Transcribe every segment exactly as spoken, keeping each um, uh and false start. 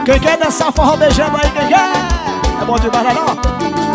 Quem quer dançar forró beijando aí, quem quer? É bom demais, né, não?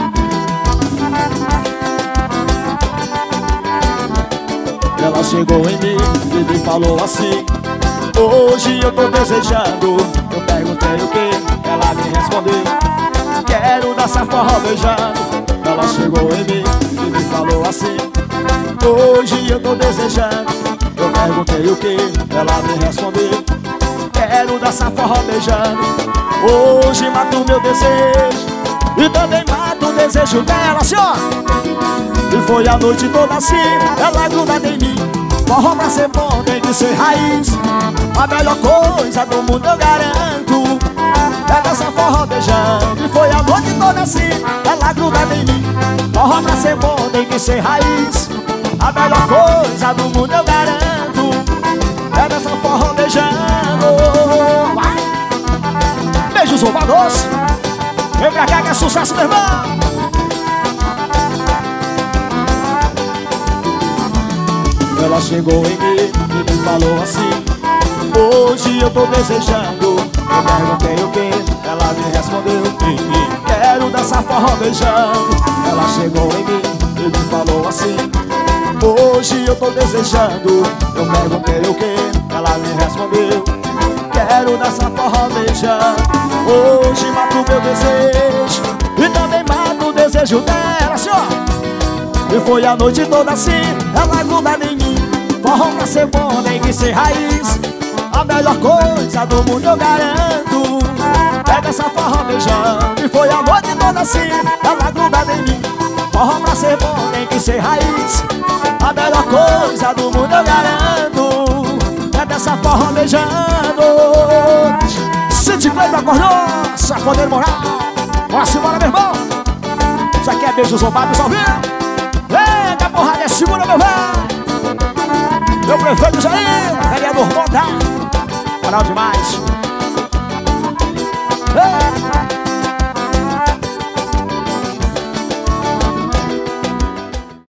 Ela chegou em mim e me falou assim: hoje eu tô desejando. Eu perguntei o que, ela me respondeu: quero dançar forró beijando. Ela chegou em mim e me falou assim: hoje eu tô desejando. Eu perguntei o que, ela me respondeu: quero dançar forró beijando. Hoje mato meu desejo e também mato o desejo dela, assim, ó. E foi a noite toda assim, ela grudada em mim. Forró pra ser bom tem que ser raiz. A melhor coisa do mundo eu garanto é dançar forró beijando. E foi a noite toda assim, ela grudada em mim. Forró pra ser bom tem que ser raiz. A melhor coisa do mundo eu garanto é dançar forró beijando. Vai! Beijos roubados. Vem pra cá que é sucesso, meu irmão. Ela chegou em mim e me falou assim: hoje eu tô desejando. Eu perguntei o que, ela me respondeu: quero dançar forró beijando. Ela chegou em mim e me falou assim: hoje eu tô desejando. Eu perguntei o que, ela me respondeu: quero dançar forró beijando. Hoje mato meu desejo e também mato o desejo dela, senhor. E foi a noite toda assim, ela grudada em mim. Forró pra ser bom tem que ser raiz. A melhor coisa do mundo eu garanto é dançar forró beijando. E foi a noite toda assim, ela grudada em mim. Forró pra ser bom tem que ser raiz. A melhor coisa do mundo eu garanto é dançar forró beijando. City Play pra acordar, safoneiro moral. Bora simbora, meu irmão. Isso aqui é beijos roubados ao vivo. Eita porrada, é segura, meu velho. Meu prefeito Jair, vereador Monta. Moral demais.